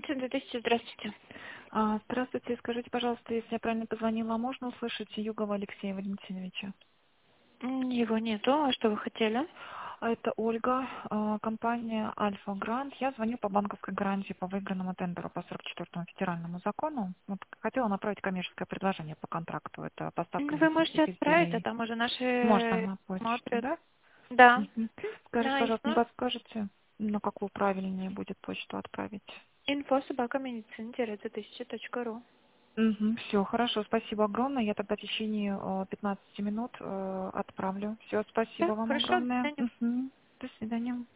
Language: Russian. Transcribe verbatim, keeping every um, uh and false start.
медицина две тысячи, здравствуйте. А, Здравствуйте, скажите, пожалуйста, если я правильно позвонила, можно услышать Югова Алексея Валентиновича? М, Его нету, а что вы хотели? А Это Ольга, а, компания Альфа Грант. Я звоню по банковской гарантии по выигранному тендеру по сорок четвёртому федеральному закону. Вот хотела направить коммерческое предложение по контракту. Это поставка М, Вы можете медицинских отправить, а изделий. там уже Можно наши на почту, смотрят. да? Да. Мгм. М, Скажите, На пожалуйста, не инфо, подскажете, на какую правильнее будет почту отправить? инфо собака медицина две тысячи точка ру. Угу, все, хорошо, спасибо огромное. Я тогда в течение э, пятнадцати минут э, отправлю. Все, спасибо Да, вам хорошо, до огромное. свидания. Угу. До свидания.